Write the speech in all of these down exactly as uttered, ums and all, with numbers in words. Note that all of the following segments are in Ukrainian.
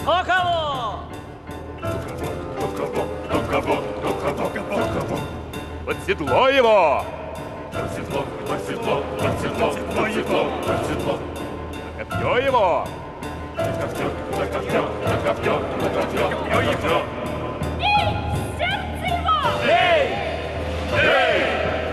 Хто кого? Під сідло його! Сідло, сідло, сідло, сідло, сідло. На копье його! Ей, серце його! Ей! Ей!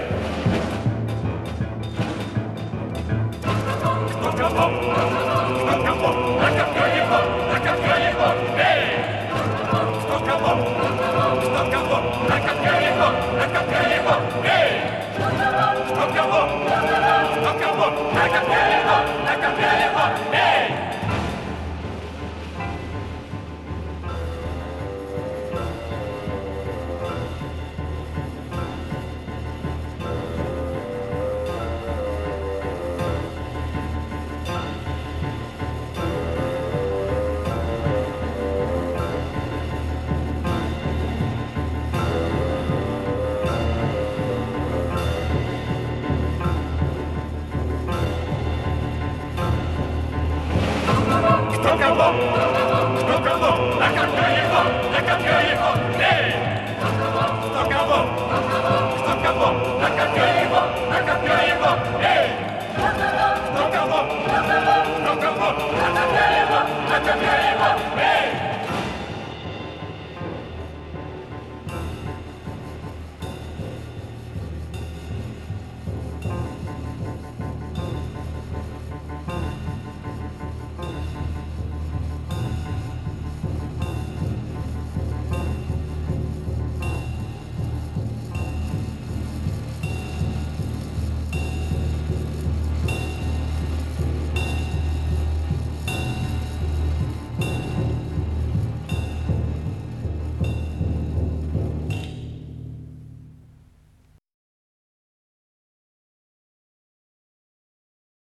Кто кого? Кто кого? На копье его! На копье его! Эй! Кто кого? Кто кого? На копье его! На копье его! Эй! Кто кого? Кто кого? На копье его! На копье его!